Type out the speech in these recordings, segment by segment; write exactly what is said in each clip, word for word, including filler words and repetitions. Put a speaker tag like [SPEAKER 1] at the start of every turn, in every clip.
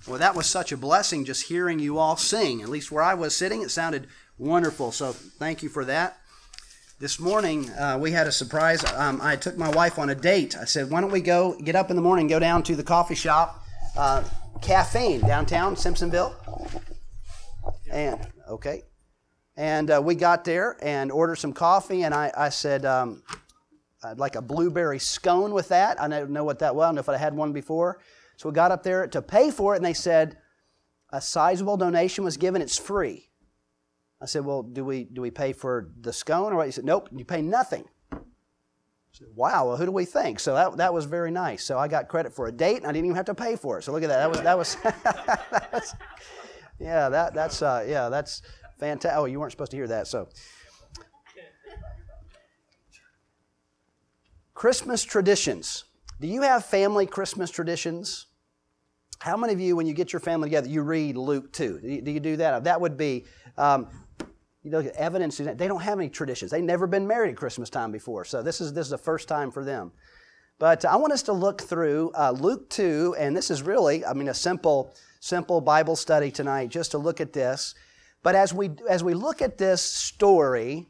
[SPEAKER 1] Well, that was such a blessing just hearing you all sing. At least where I was sitting, it sounded wonderful. So thank you for that. This morning, uh, we had a surprise. Um, I took my wife on a date. I said, why don't we go get up in the morning, go down to the coffee shop, uh, Caffeine, downtown Simpsonville. And, okay. And uh, we got there and ordered some coffee, and I, I said, um, I'd like a blueberry scone with that. I don't know what that was. I don't know if I had one before. So we got up there to pay for it, and they said a sizable donation was given. It's free. I said, well, do we do we pay for the scone or what? He said, nope, you pay nothing. I said, wow, well, who do we think? So that that was very nice. So I got credit for a date, and I didn't even have to pay for it. So look at that. That was that was, that was yeah, that that's uh, yeah, that's fantastic. Oh, you weren't supposed to hear that. So Christmas traditions. Do you have family Christmas traditions? How many of you, when you get your family together, you read Luke two? Do you do, you do that? That would be, um, you know, evidence. They don't have any traditions. They've never been married at Christmas time before, so this is this is the first time for them. But I want us to look through uh, Luke two, and this is really, I mean, a simple, simple Bible study tonight, just to look at this. But as we as we look at this story,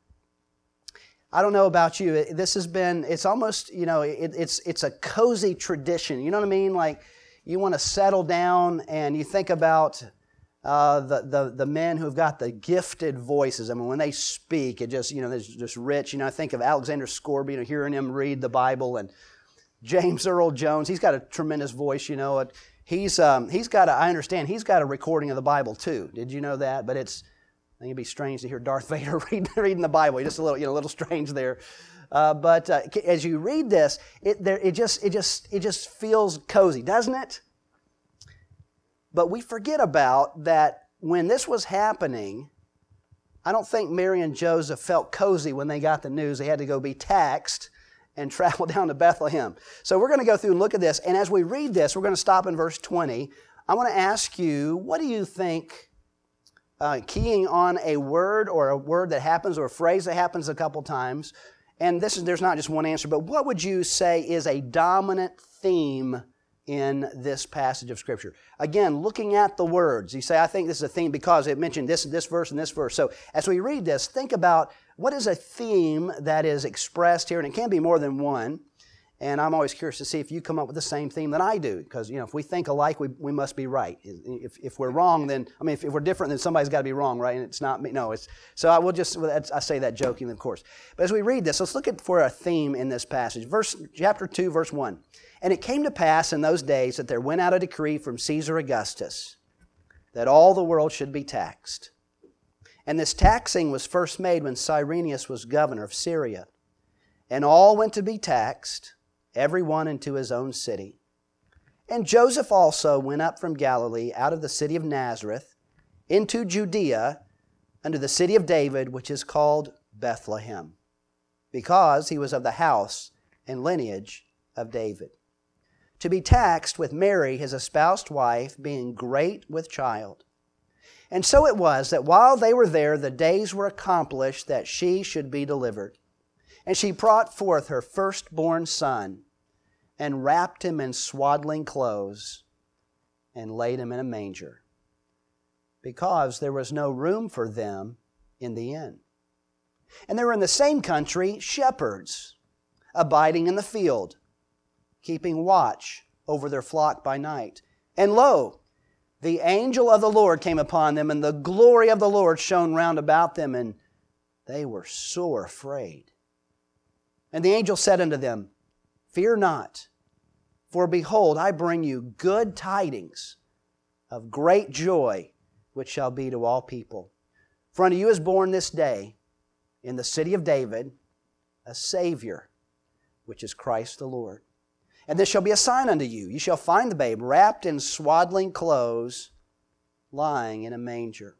[SPEAKER 1] I don't know about you. This has been, it's almost, you know, it, it's it's a cozy tradition. You know what I mean? Like, you want to settle down and you think about uh, the, the the men who've got the gifted voices. I mean, when they speak, it just, you know, it's just rich. You know, I think of Alexander Scorby, you know, hearing him read the Bible, and James Earl Jones. He's got a tremendous voice, you know. He's um, he's got a, I understand, he's got a recording of the Bible too. Did you know that? But it's, I think it'd be strange to hear Darth Vader read, reading the Bible. Just a little, you know, a little strange there. Uh, but uh, as you read this, it there it just it just it just feels cozy, doesn't it? But we forget about that when this was happening. I don't think Mary and Joseph felt cozy when they got the news they had to go be taxed and travel down to Bethlehem. So we're going to go through and look at this. And as we read this, we're going to stop in verse twenty. I want to ask you, what do you think? Uh, keying on a word or a word that happens or a phrase that happens a couple times. And this is there's not just one answer, but what would you say is a dominant theme in this passage of Scripture? Again, looking at the words, you say, I think this is a theme because it mentioned this, this verse and this verse. So as we read this, think about what is a theme that is expressed here, and it can be more than one. And I'm always curious to see if you come up with the same theme that I do, because, you know, if we think alike, we we must be right. If if we're wrong, then I mean, if, if we're different, then somebody's got to be wrong, right? And it's not me. No, it's so. I will just I say that jokingly, of course. But as we read this, let's look at for a theme in this passage. Verse chapter two, verse one. And it came to pass in those days that there went out a decree from Caesar Augustus that all the world should be taxed. And this taxing was first made when Cyrenius was governor of Syria, and all went to be taxed, every one into his own city. And Joseph also went up from Galilee out of the city of Nazareth into Judea unto the city of David, which is called Bethlehem, because he was of the house and lineage of David, to be taxed with Mary, his espoused wife, being great with child. And so it was that while they were there, the days were accomplished that she should be delivered. And she brought forth her firstborn son, and wrapped him in swaddling clothes, and laid him in a manger, because there was no room for them in the inn. And there were in the same country shepherds, abiding in the field, keeping watch over their flock by night. And lo, the angel of the Lord came upon them, and the glory of the Lord shone round about them, and they were sore afraid. And the angel said unto them, Fear not, for behold, I bring you good tidings of great joy, which shall be to all people. For unto you is born this day in the city of David a Savior, which is Christ the Lord. And this shall be a sign unto you. You shall find the babe wrapped in swaddling clothes, lying in a manger.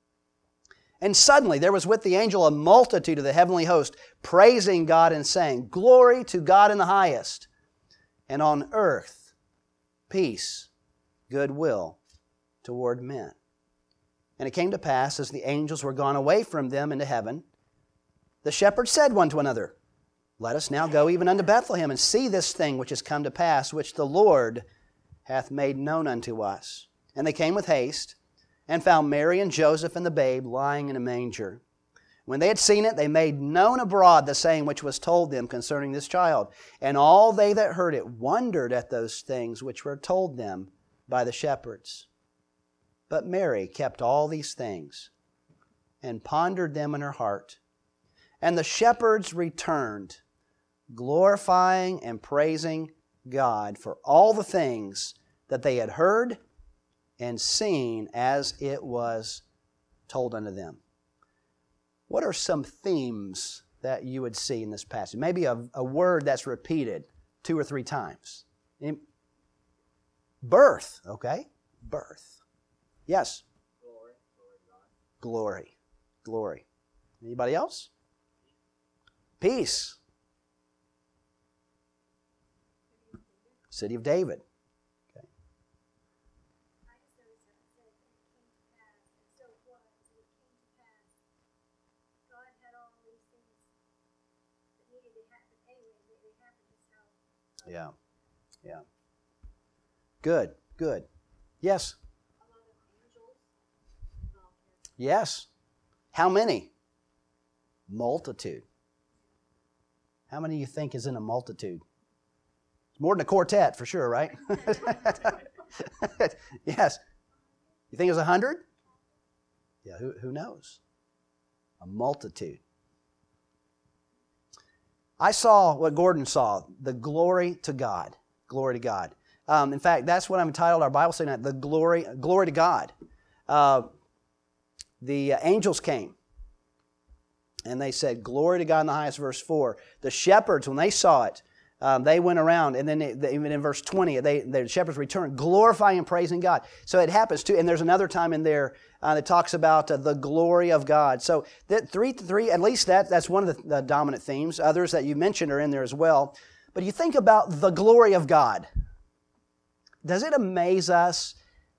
[SPEAKER 1] And suddenly there was with the angel a multitude of the heavenly host, praising God and saying, Glory to God in the highest, and on earth peace, goodwill toward men. And it came to pass, as the angels were gone away from them into heaven, the shepherds said one to another, Let us now go even unto Bethlehem, and see this thing which has come to pass, which the Lord hath made known unto us. And they came with haste, and found Mary and Joseph and the babe lying in a manger. When they had seen it, they made known abroad the saying which was told them concerning this child. And all they that heard it wondered at those things which were told them by the shepherds. But Mary kept all these things, and pondered them in her heart. And the shepherds returned, glorifying and praising God for all the things that they had heard and seen as it was told unto them. What are some themes that you would see in this passage? Maybe a, a word that's repeated two or three times. In, birth, okay? Birth. Yes?
[SPEAKER 2] Glory.
[SPEAKER 1] Glory. Glory. Anybody else? Peace. City of David. Okay. Yeah. Yeah. Good. Good. Yes. Yes. How many? Multitude. How many do you think is in a multitude? More than a quartet, for sure, right? Yes. You think it's a hundred? Yeah, who, who knows? A multitude. I saw what Gordon saw, the glory to God. Glory to God. Um, in fact, that's what I'm entitled our Bible study tonight, the glory, glory to God. Uh, the uh, angels came, and they said, glory to God in the highest, verse four. The shepherds, when they saw it, Um, they went around, and then they, they, even in verse twenty, they, the shepherds returned, glorifying and praising God. So it happens too, and there's another time in there uh, that talks about uh, the glory of God. So that three to three, at least that that's one of the, the dominant themes. Others that you mentioned are in there as well. But you think about the glory of God. Does it amaze us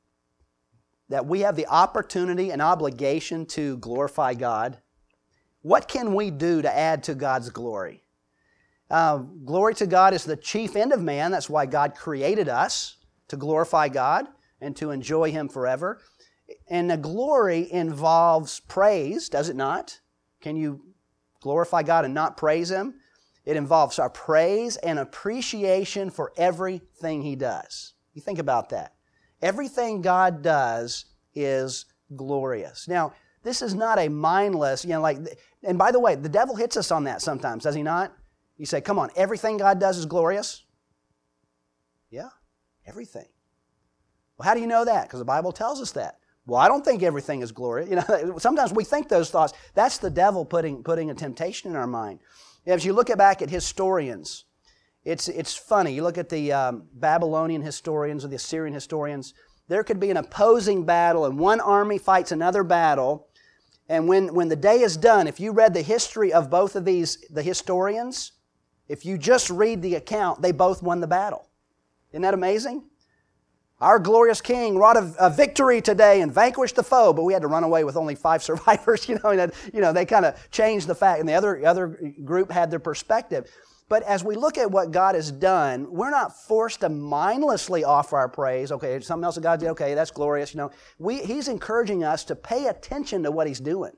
[SPEAKER 1] that we have the opportunity and obligation to glorify God? What can we do to add to God's glory? Uh, glory to God is the chief end of man. That's why God created us, to glorify God and to enjoy Him forever. And the glory involves praise, does it not? Can you glorify God and not praise Him? It involves our praise and appreciation for everything He does. You think about that. Everything God does is glorious. Now, this is not a mindless, you know, like, and by the way, the devil hits us on that sometimes, does he not? You say, come on, everything God does is glorious? Yeah, everything. Well, how do you know that? Because the Bible tells us that. Well, I don't think everything is glorious. You know, sometimes we think those thoughts. That's the devil putting, putting a temptation in our mind. As you look back at historians, it's, it's funny. You look at the um, Babylonian historians or the Assyrian historians, there could be an opposing battle and one army fights another battle. And when, when the day is done, if you read the history of both of these, the historians, if you just read the account, they both won the battle. Isn't that amazing? Our glorious king wrought a, a victory today and vanquished the foe, but we had to run away with only five survivors. You know, and, you know, they kind of changed the fact, and the other, other group had their perspective. But as we look at what God has done, we're not forced to mindlessly offer our praise. Okay, something else that God did, okay, that's glorious. You know, we, He's encouraging us to pay attention to what He's doing,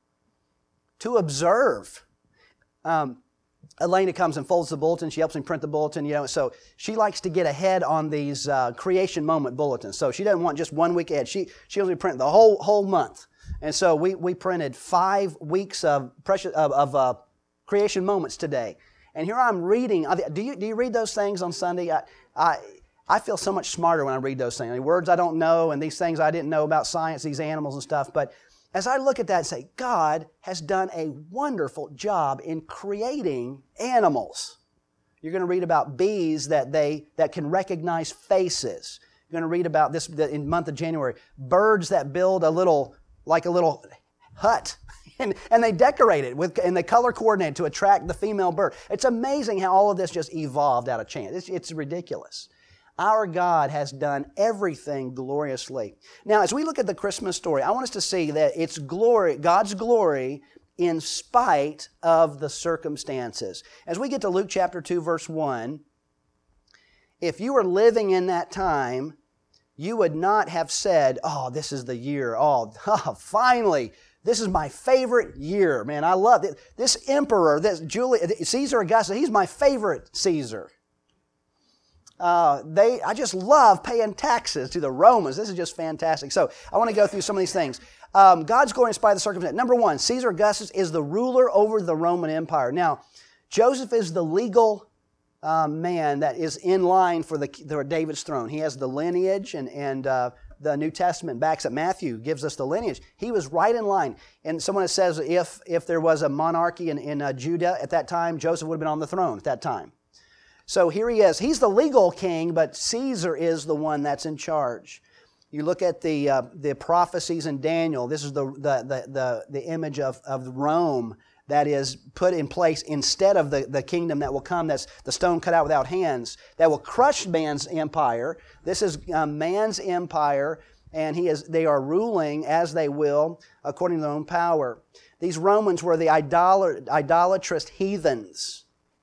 [SPEAKER 1] to observe. Um, Elena comes and folds the bulletin. She helps me print the bulletin, you know. So she likes to get ahead on these uh, creation moment bulletins. So she doesn't want just one week ahead. She she usually print the whole whole month. And so we we printed five weeks of precious of, of uh, creation moments today. And here I'm reading. Do you do you read those things on Sunday? I I, I feel so much smarter when I read those things. I mean, words I don't know and these things I didn't know about science, these animals and stuff. But as I look at that and say, God has done a wonderful job in creating animals. You're going to read about bees that they that can recognize faces. You're going to read about this in the month of January, birds that build a little, like a little hut. And, and they decorate it with, and they color coordinate to attract the female bird. It's amazing how all of this just evolved out of chance. It's, it's ridiculous. Our God has done everything gloriously. Now, as we look at the Christmas story, I want us to see that it's glory, God's glory in spite of the circumstances. As we get to Luke chapter two, verse one, If you were living in that time, you would not have said, oh, this is the year. Oh, finally, this is my favorite year. Man, I love it. This emperor, this Julius, Caesar Augustus, he's my favorite Caesar. Uh, they, I just love paying taxes to the Romans. This is just fantastic. So I want to go through some of these things. Um, God's glory in spite of the circumstance. Number one, Caesar Augustus is the ruler over the Roman Empire. Now, Joseph is the legal um, man that is in line for the, the David's throne. He has the lineage, and, and uh, the New Testament backs up. Matthew gives us the lineage. He was right in line. And someone that says if, if there was a monarchy in, in uh, Judah at that time, Joseph would have been on the throne at that time. So here he is. He's the legal king, but Caesar is the one that's in charge. You look at the uh, the prophecies in Daniel. This is the the the the, the image of, of Rome that is put in place instead of the, the kingdom that will come. That's the stone cut out without hands that will crush man's empire. This is um, man's empire, and he is they are ruling as they will according to their own power. These Romans were the idolat- idolatrous heathens.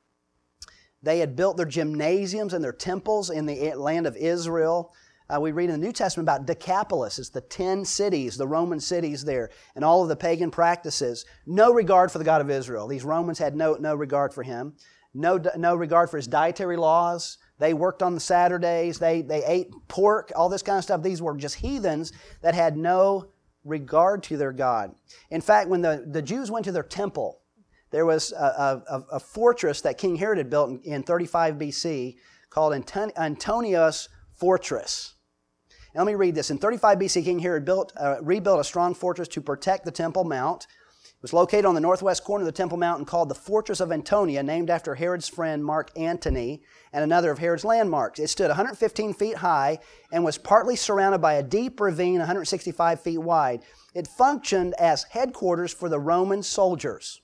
[SPEAKER 1] They had built their gymnasiums and their temples in the land of Israel. Uh, we read in the New Testament about Decapolis. It's the ten cities, the Roman cities there, and all of the pagan practices. No regard for the God of Israel. These Romans had no, no regard for Him. No, no regard for His dietary laws. They worked on the Saturdays. They, they ate pork, all this kind of stuff. These were just heathens that had no regard to their God. In fact, when the, the Jews went to their temple, there was a, a, a fortress that King Herod had built in, in thirty-five B C called Anton, Antonius Fortress. Now let me read this. In thirty-five B C, King Herod built, uh, rebuilt a strong fortress to protect the Temple Mount. It was located on the northwest corner of the Temple Mount and called the Fortress of Antonia, named after Herod's friend Mark Antony and another of Herod's landmarks. It stood one hundred fifteen feet high and was partly surrounded by a deep ravine one hundred sixty-five feet wide. It functioned as headquarters for the Roman soldiers,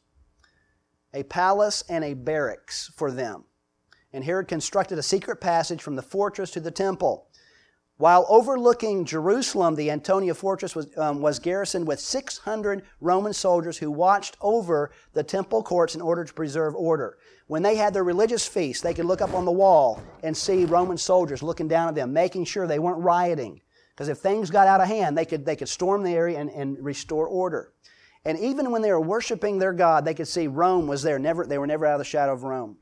[SPEAKER 1] a palace and a barracks for them. And Herod constructed a secret passage from the fortress to the temple. While overlooking Jerusalem, the Antonia fortress was, um, was garrisoned with six hundred Roman soldiers who watched over the temple courts in order to preserve order. When they had their religious feasts, they could look up on the wall and see Roman soldiers looking down at them, making sure they weren't rioting. Because if things got out of hand, they could, they could storm the area and, and restore order. And even when they were worshiping their God, they could see Rome was there. Never, they were never out of the shadow of Rome.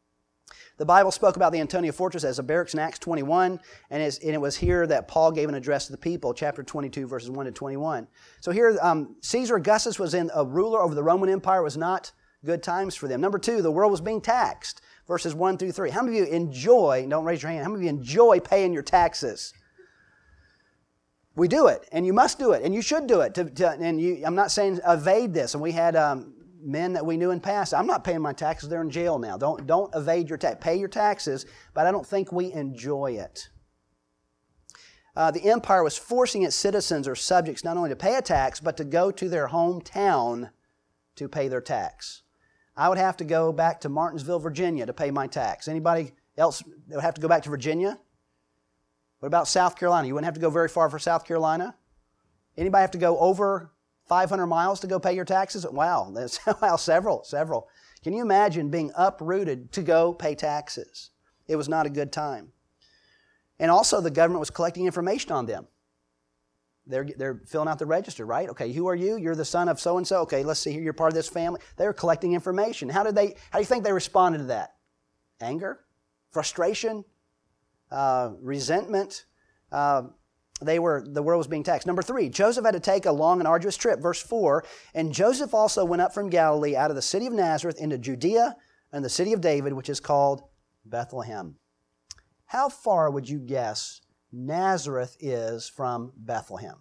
[SPEAKER 1] The Bible spoke about the Antonia fortress as a barracks in Acts twenty-one, and, and it was here that Paul gave an address to the people, chapter twenty-two, verses one to twenty-one. So here, um, Caesar Augustus was in a ruler over the Roman Empire. It was not good times for them. Number two, the world was being taxed, verses one through three. How many of you enjoy, don't raise your hand, how many of you enjoy paying your taxes? We do it, and you must do it, and you should do it. To, to, and you, I'm not saying evade this. And we had um, men that we knew in past. I'm not paying my taxes; they're in jail now. Don't don't evade your tax. Pay your taxes, but I don't think we enjoy it. Uh, the empire was forcing its citizens or subjects not only to pay a tax, but to go to their hometown to pay their tax. I would have to go back to Martinsville, Virginia, to pay my tax. Anybody else would have to go back to Virginia? What about South Carolina? You wouldn't have to go very far for South Carolina. Anybody have to go over five hundred miles to go pay your taxes? Wow, that's, wow, several, several. Can you imagine being uprooted to go pay taxes? It was not a good time. And also the government was collecting information on them. They're, they're filling out the register, right? Okay, who are you? You're the son of so-and-so. Okay, let's see here, you're part of this family. They were collecting information. How did they? How do you think they responded to that? Anger? Frustration? Uh, resentment. Uh, they were, the world was being taxed. Number three, Joseph had to take a long and arduous trip. Verse four, and Joseph also went up from Galilee out of the city of Nazareth into Judea and the city of David, which is called Bethlehem. How far would you guess Nazareth is from Bethlehem?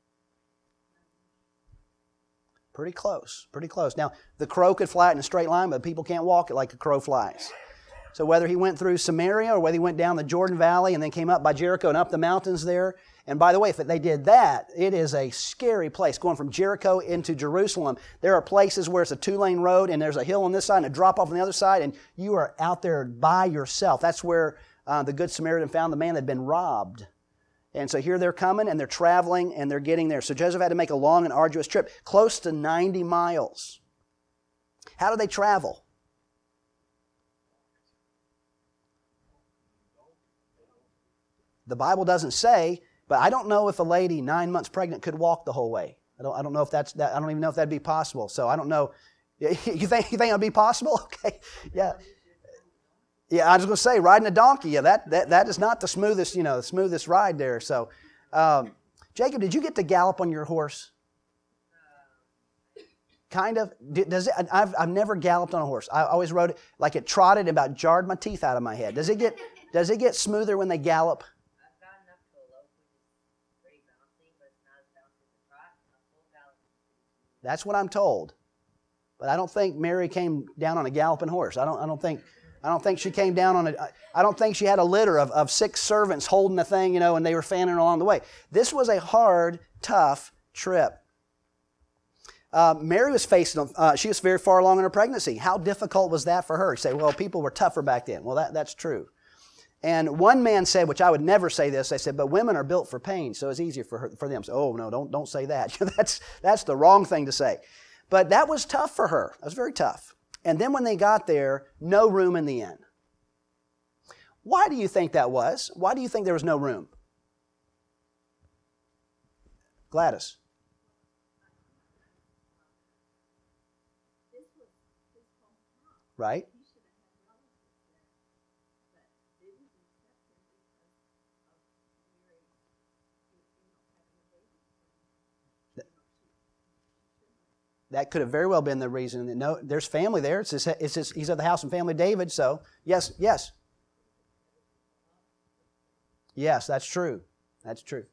[SPEAKER 1] Pretty close, pretty close. Now, the crow could fly it in a straight line, but people can't walk it like a crow flies. So whether he went through Samaria or whether he went down the Jordan Valley and then came up by Jericho and up the mountains there. And by the way, if they did that, it is a scary place. Going from Jericho into Jerusalem, there are places where it's a two-lane road and there's a hill on this side and a drop-off on the other side, and you are out there by yourself. That's where uh, the Good Samaritan found the man that had been robbed. And so here they're coming and they're traveling and they're getting there. So Joseph had to make a long and arduous trip, close to ninety miles. How did they travel? The Bible doesn't say, but I don't know if a lady nine months pregnant could walk the whole way. I don't, I don't know if that's, that, I don't even know if that'd be possible. So I don't know. You think, you think it'd be possible? Okay, yeah. Yeah, I was going to say, riding a donkey, yeah, that, that, that is not the smoothest, you know, the smoothest ride there. So, um, Jacob, did you get to gallop on your horse? Kind of. Does it? I've I've never galloped on a horse. I always rode it like it trotted and about jarred my teeth out of my head. Does it get Does it get smoother when they gallop?
[SPEAKER 2] I've gotten up to a lope, which is pretty bouncy, but it's not as bouncy as a trot. A full gallop.
[SPEAKER 1] That's what I'm told. But I don't think Mary came down on a galloping horse. I don't I don't think I don't think she came down on a I don't think she had a litter of, of six servants holding the thing, you know, and they were fanning along the way. This was a hard, tough trip. Uh, Mary was facing, uh, she was very far along in her pregnancy. How difficult was that for her? You say, well, people were tougher back then. Well, that, that's true. And one man said, which I would never say this, they said, but women are built for pain, so it's easier for her, for them. So, oh, no, don't, don't say that. that's, that's the wrong thing to say. But that was tough for her. That was very tough. And then when they got there, no room in the inn. Why do you think that was? Why do you think there was no room? Gladys. Right? That could have very well been the reason. That no, there's family there. It's his, it's his, he's of the house and family of David. So yes, yes, yes, that's true. That's true.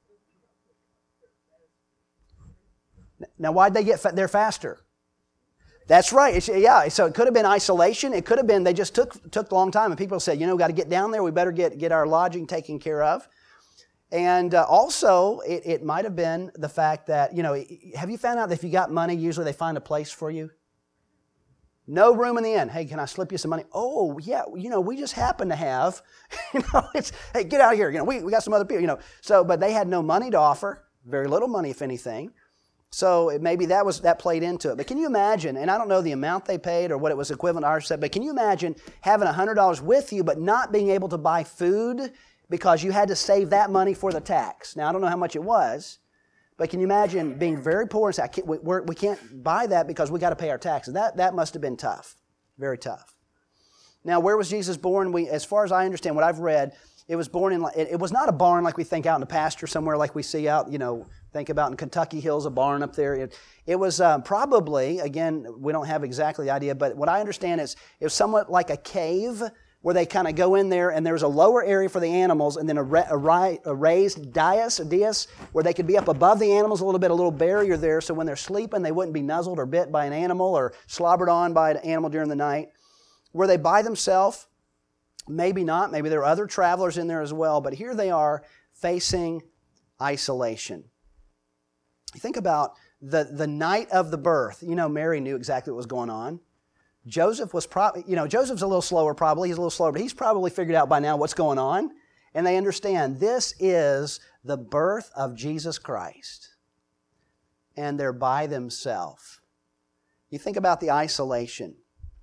[SPEAKER 1] Now, why'd they get there faster? That's right. It's, yeah, so it could have been isolation. It could have been they just took took a long time, and people said, you know, we've got to get down there. We better get, get our lodging taken care of. And uh, also, it, it might have been the fact that, you know, have you found out that if you got money, usually they find a place for you? No room in the inn. Hey, can I slip you some money? Oh, yeah, you know, we just happen to have, you know, it's, hey, get out of here. You know, we, we got some other people, you know. So, but they had no money to offer, very little money, if anything. So it, maybe that was that played into it. But can you imagine, and I don't know the amount they paid or what it was equivalent to our set, but can you imagine having one hundred dollars with you but not being able to buy food because you had to save that money for the tax? Now, I don't know how much it was, but can you imagine being very poor and say, I can't, we, we're, we can't buy that because we got to pay our taxes? That, that must have been tough, very tough. Now, where was Jesus born? We, as far as I understand, what I've read, it was born in, it, it was not a barn like we think out in the pasture somewhere like we see out, you know, think about in Kentucky Hills, a barn up there. It, it was um, probably, again, we don't have exactly the idea, but what I understand is it was somewhat like a cave where they kind of go in there and there's a lower area for the animals and then a, ra- a, ri- a raised dais, a dais, where they could be up above the animals a little bit, a little barrier there, so when they're sleeping they wouldn't be nuzzled or bit by an animal or slobbered on by an animal during the night. Were they by themselves? Maybe not. Maybe there were other travelers in there as well, but here they are facing isolation. You think about the, the night of the birth. You know, Mary knew exactly what was going on. Joseph was probably, you know, Joseph's a little slower probably. He's a little slower, but he's probably figured out by now what's going on. And they understand this is the birth of Jesus Christ. And they're by themselves. You think about the isolation.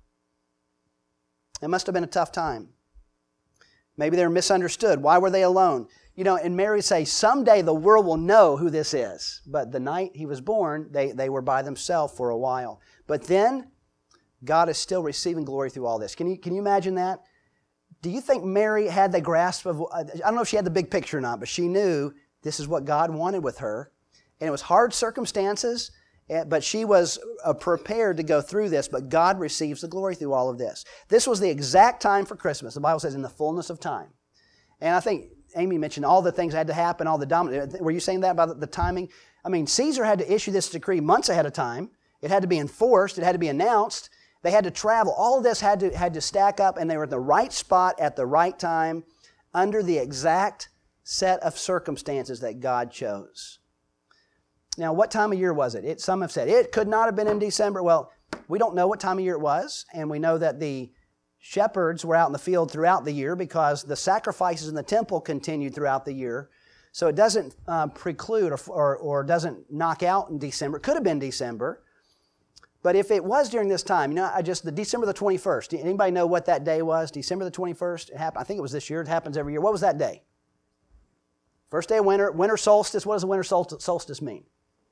[SPEAKER 1] It must have been a tough time. Maybe they were misunderstood. Why were they alone? You know, and Mary would say, someday the world will know who this is. But the night he was born, they, they were by themselves for a while. But then, God is still receiving glory through all this. Can you, can you imagine that? Do you think Mary had the grasp of, I don't know if she had the big picture or not, but she knew this is what God wanted with her. And it was hard circumstances, but she was prepared to go through this, but God receives the glory through all of this. This was the exact time for Christmas. The Bible says in the fullness of time. And I think Amy mentioned all the things that had to happen, all the dominant. Were you saying that about the timing? I mean, Caesar had to issue this decree months ahead of time. It had to be enforced. It had to be announced. They had to travel. All of this had to, had to stack up, and they were at the right spot at the right time under the exact set of circumstances that God chose. Now, what time of year was it? it? Some have said it could not have been in December. Well, we don't know what time of year it was, and we know that the shepherds were out in the field throughout the year because the sacrifices in the temple continued throughout the year. So it doesn't uh, preclude or, or, or doesn't knock out in December. It could have been December. But if it was during this time, you know, I just, the December the twenty-first, anybody know what that day was? December the twenty-first? It happened, I think it was this year. It happens every year. What was that day? First day of winter, winter solstice. What does the winter solstice, solstice mean?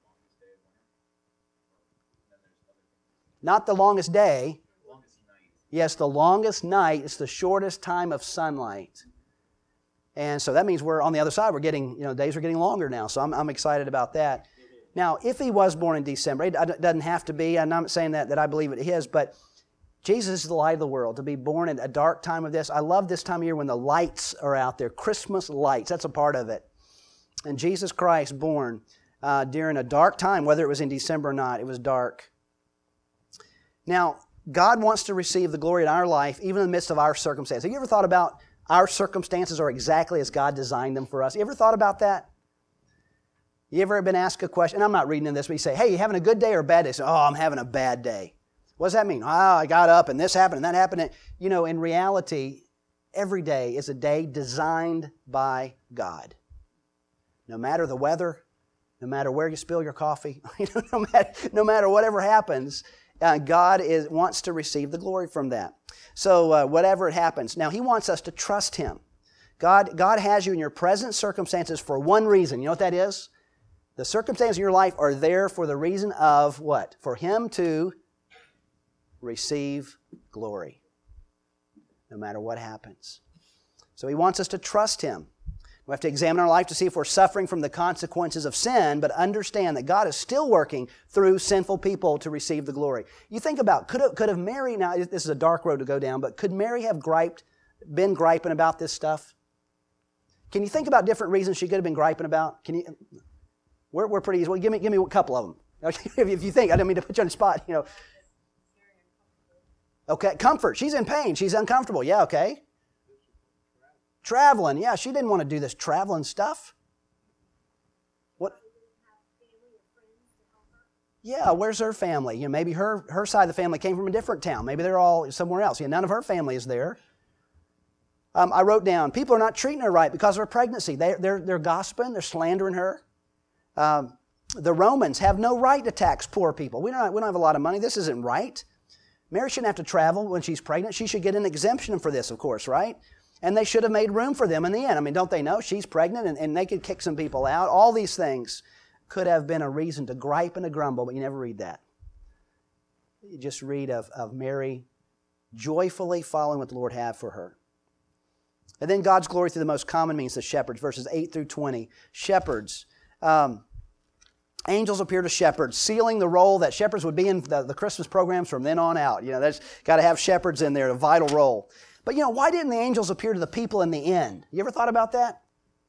[SPEAKER 1] Not the longest day. Yes, the longest night. It's the shortest time of sunlight. And so that means we're on the other side. We're getting, you know, days are getting longer now. So I'm, I'm excited about that. Now, if he was born in December, it doesn't have to be. I'm not saying that, that I believe it is, but Jesus is the light of the world. To be born at a dark time of this. I love this time of year when the lights are out there. Christmas lights, that's a part of it. And Jesus Christ born uh, during a dark time, whether it was in December or not, it was dark. Now, God wants to receive the glory in our life, even in the midst of our circumstances. Have you ever thought about our circumstances are exactly as God designed them for us? You ever thought about that? You ever been asked a question? And I'm not reading in this, but you say, hey, you having a good day or a bad day? Say, oh, I'm having a bad day. What does that mean? Oh, I got up and this happened and that happened. And, you know, in reality, every day is a day designed by God. No matter the weather, no matter where you spill your coffee, no matter, no matter whatever happens, uh, God is, wants to receive the glory from that. So uh, whatever it happens. Now, He wants us to trust Him. God, God has you in your present circumstances for one reason. You know what that is? The circumstances in your life are there for the reason of what? For Him to receive glory, no matter what happens. So He wants us to trust Him. We have to examine our life to see if we're suffering from the consequences of sin, but understand that God is still working through sinful people to receive the glory. You think about, could have, could have Mary, now this is a dark road to go down, but could Mary have griped, been griping about this stuff? Can you think about different reasons she could have been griping about? Can you? We're, we're pretty easy. Well, give me, give me a couple of them. If you think, I didn't mean to put you on the spot, you know. Okay, comfort. She's in pain. She's uncomfortable. Yeah, okay. Traveling. Yeah, she didn't want to do this traveling stuff. What? Yeah, where's her family? You know, maybe her, her side of the family came from a different town. Maybe they're all somewhere else. You know, none of her family is there. Um, I wrote down, people are not treating her right because of her pregnancy. They, they're, they're gossiping. They're slandering her. Um, the Romans have no right to tax poor people. We don't, we don't have a lot of money. This isn't right. Mary shouldn't have to travel when she's pregnant. She should get an exemption for this, of course, right? And they should have made room for them in the end. I mean, don't they know? She's pregnant and, and they could kick some people out. All these things could have been a reason to gripe and to grumble, but you never read that. You just read of, of Mary joyfully following what the Lord had for her. And then God's glory through the most common means, the shepherds, verses eight through twenty. Shepherds. Um, Angels appear to shepherds, sealing the role that shepherds would be in the, the Christmas programs from then on out. You know, there's got to have shepherds in there, a vital role. But you know, why didn't the angels appear to the people in the end? You ever thought about that?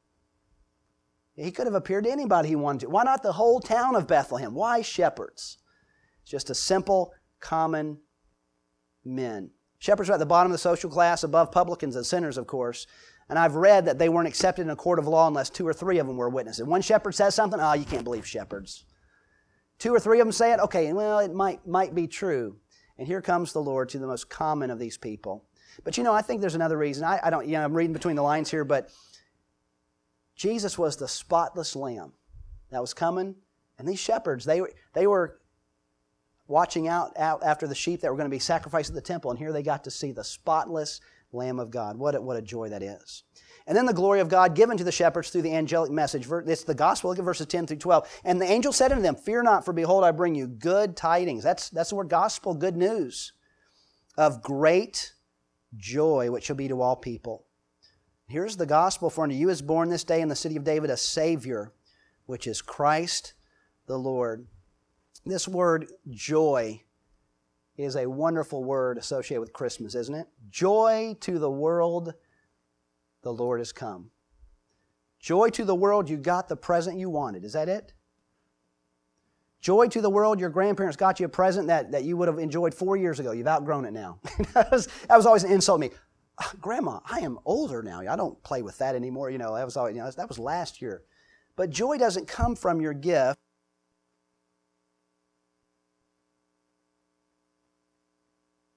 [SPEAKER 1] He could have appeared to anybody he wanted to. Why not the whole town of Bethlehem? Why shepherds? It's just a simple, common men. Shepherds are at the bottom of the social class, above publicans and sinners, of course. And I've read that they weren't accepted in a court of law unless two or three of them were witnesses. One shepherd says something, oh, you can't believe shepherds. Two or three of them say it, okay, well, it might, might be true. And here comes the Lord to the most common of these people. But you know, I think there's another reason. I, I don't, you know, I'm reading between the lines here, but Jesus was the spotless lamb that was coming. And these shepherds, they, they were watching out, out after the sheep that were going to be sacrificed at the temple. And here they got to see the spotless Lamb of God. What a, what a joy that is. And then the glory of God given to the shepherds through the angelic message. It's the gospel. Look at verses ten through twelve. And the angel said unto them, fear not, for behold, I bring you good tidings. That's, that's the word gospel, good news. Of great joy, which shall be to all people. Here's the gospel. For unto you is born this day in the city of David a Savior, which is Christ the Lord. This word joy is a wonderful word associated with Christmas, isn't it? Joy to the world, the Lord has come. Joy to the world, you got the present you wanted. Is that it? Joy to the world, your grandparents got you a present that, that you would have enjoyed four years ago. You've outgrown it now. that, was, that was always an insult to me. Oh, Grandma, I am older now. I don't play with that anymore. You know, that was always, you know, that was last year. But joy doesn't come from your gift.